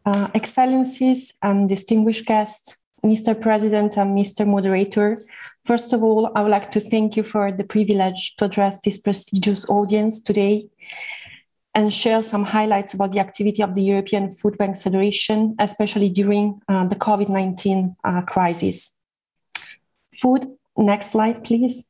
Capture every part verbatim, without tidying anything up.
uh, Excellencies and distinguished guests, Mister President and Mister Moderator, first of all, I would like to thank you for the privilege to address this prestigious audience today and share some highlights about the activity of the European Food Banks Federation, especially during uh, the COVID nineteen uh, crisis. Food, next slide, please.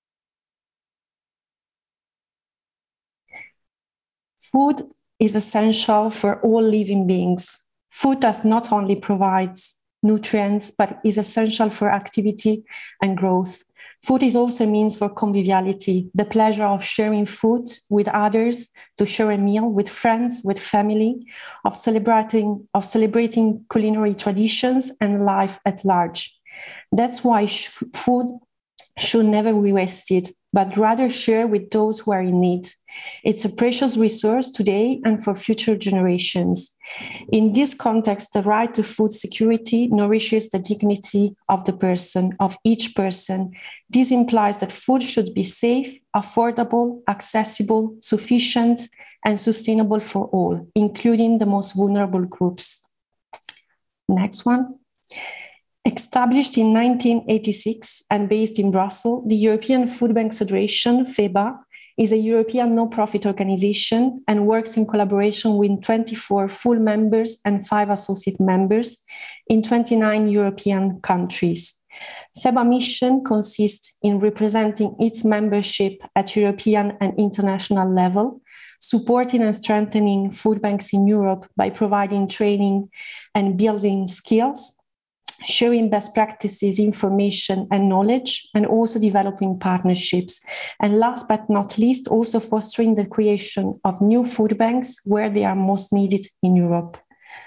Food is essential for all living beings. Food does not only provide nutrients, but is essential for activity and growth. Food is also a means for conviviality, the pleasure of sharing food with others, to share a meal with friends, with family, of celebrating, of celebrating culinary traditions and life at large. That's why sh- food should never be wasted, but rather share with those who are in need. It's a precious resource today and for future generations. In this context, the right to food security nourishes the dignity of the person, of each person. This implies that food should be safe, affordable, accessible, sufficient, and sustainable for all, including the most vulnerable groups. Next one. Established in nineteen eighty-six and based in Brussels, the European Food Banks Federation, FEBA, is a European non-profit organization and works in collaboration with twenty-four full members and five associate members in twenty-nine European countries. FEBA mission consists in representing its membership at European and international level, supporting and strengthening food banks in Europe by providing training and building skills, sharing best practices, information and knowledge, and also developing partnerships. And last but not least, also fostering the creation of new food banks where they are most needed in Europe.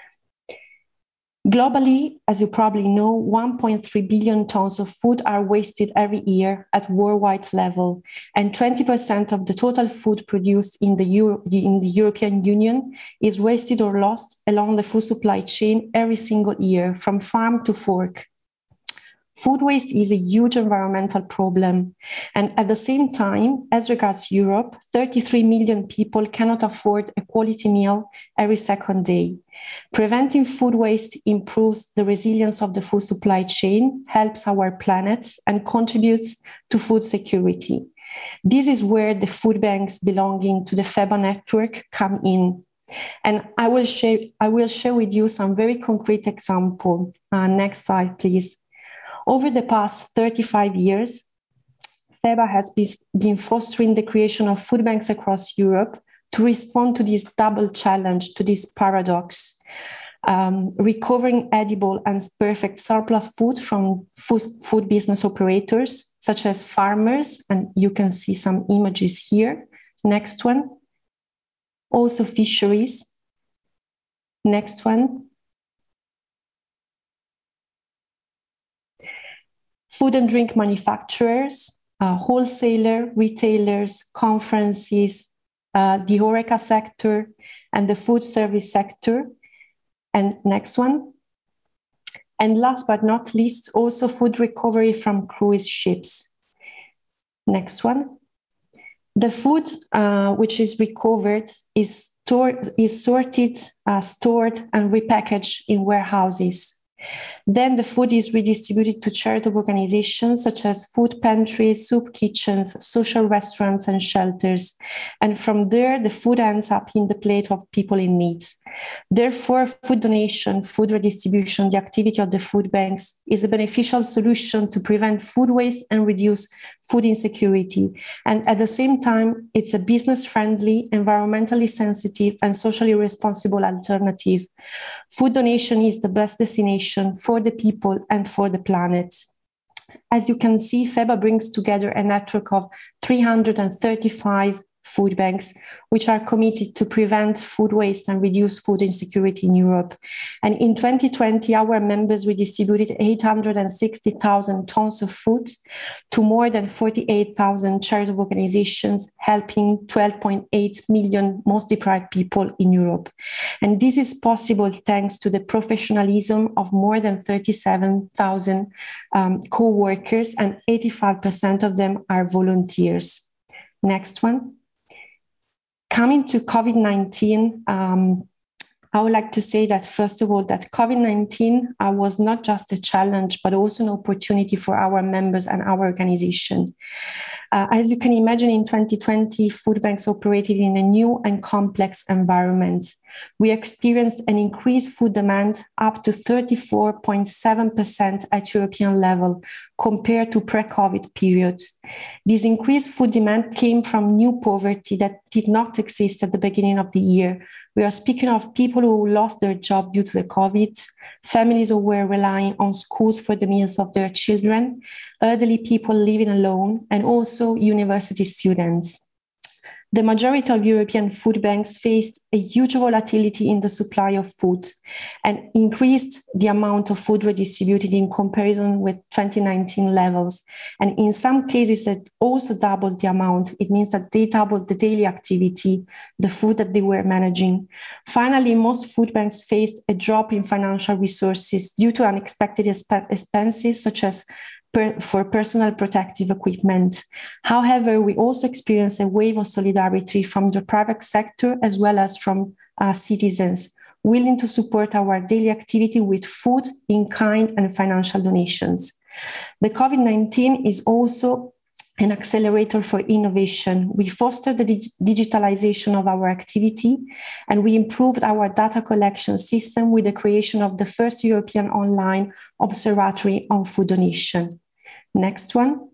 Globally, as you probably know, one point three billion tons of food are wasted every year at worldwide level, and twenty percent of the total food produced in the, Euro- in the European Union is wasted or lost along the food supply chain every single year, from farm to fork. Food waste is a huge environmental problem. And at the same time, as regards Europe, thirty-three million people cannot afford a quality meal every second day. Preventing food waste improves the resilience of the food supply chain, helps our planet, and contributes to food security. This is where the food banks belonging to the FEBA network come in. And I will share, I will share with you some very concrete examples. Uh, next slide, please. Over the past thirty-five years, FEBA has been fostering the creation of food banks across Europe to respond to this double challenge, to this paradox, um, recovering edible and perfect surplus food from food, food business operators, such as farmers, and you can see some images here. Next one. Also fisheries. Next one. Food and drink manufacturers, uh, wholesaler, retailers, conferences, uh, the HoReCa sector, and the food service sector. And next one. And last but not least, also food recovery from cruise ships. Next one. The food uh, which is recovered is, stored, is sorted, uh, stored, and repackaged in warehouses. Then the food is redistributed to charitable organizations such as food pantries, soup kitchens, social restaurants, and shelters. And from there, the food ends up in the plate of people in need. Therefore, food donation, food redistribution, the activity of the food banks is a beneficial solution to prevent food waste and reduce food insecurity. And at the same time, it's a business-friendly, environmentally sensitive, and socially responsible alternative. Food donation is the best destination for the people and for the planet. As you can see, FEBA brings together a network of three hundred thirty-five food banks, which are committed to prevent food waste and reduce food insecurity in Europe. And in twenty twenty, our members redistributed eight hundred sixty thousand tons of food to more than forty-eight thousand charitable organizations, helping twelve point eight million most deprived people in Europe. And this is possible thanks to the professionalism of more than thirty-seven thousand um, co-workers, and eighty-five percent of them are volunteers. Next one. Coming to COVID nineteen, um, I would like to say that, first of all, that COVID nineteen uh, was not just a challenge, but also an opportunity for our members and our organization. Uh, as you can imagine, in twenty twenty, food banks operated in a new and complex environment. We experienced an increased food demand up to thirty-four point seven percent at European level compared to pre-COVID periods. This increased food demand came from new poverty that did not exist at the beginning of the year. We are speaking of people who lost their job due to the COVID, families who were relying on schools for the meals of their children, elderly people living alone, and also university students. The majority of European food banks faced a huge volatility in the supply of food and increased the amount of food redistributed in comparison with twenty nineteen levels. And in some cases, it also doubled the amount. It means that they doubled the daily activity, the food that they were managing. Finally, most food banks faced a drop in financial resources due to unexpected expenses, such as Per, for personal protective equipment. However, we also experienced a wave of solidarity from the private sector as well as from uh, citizens willing to support our daily activity with food, in kind, and financial donations. The COVID nineteen is also an accelerator for innovation. We fostered the dig- digitalization of our activity, and we improved our data collection system with the creation of the first European online observatory on food donation. Next one.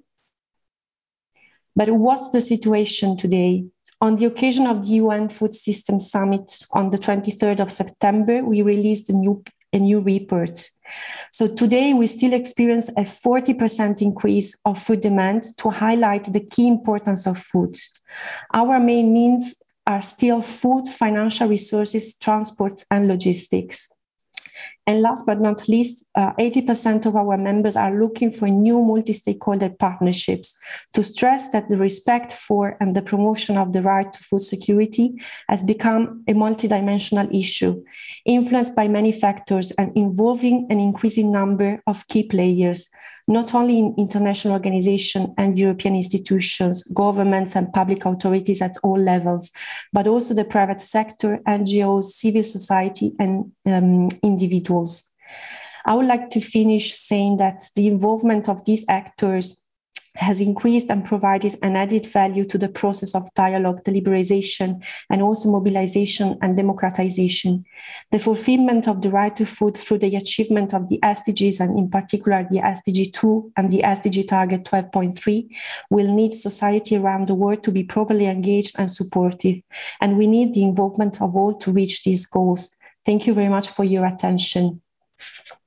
But what's the situation today? On the occasion of the U N Food Systems Summit on the twenty-third of September, we released a new, a new report. So today we still experience a forty percent increase of food demand to highlight the key importance of food. Our main means are still food, financial resources, transports, and logistics. And last but not least, uh, eighty percent of our members are looking for new multi-stakeholder partnerships to stress that the respect for and the promotion of the right to food security has become a multidimensional issue, influenced by many factors and involving an increasing number of key players, not only in international organizations and European institutions, governments and public authorities at all levels, but also the private sector, N G Os, civil society, and um, individuals. I would like to finish saying that the involvement of these actors has increased and provided an added value to the process of dialogue, deliberation, and also mobilization and democratization. The fulfillment of the right to food through the achievement of the S D Gs, and in particular the S D G two and the S D G target twelve point three, will need society around the world to be properly engaged and supportive. And we need the involvement of all to reach these goals. Thank you very much for your attention.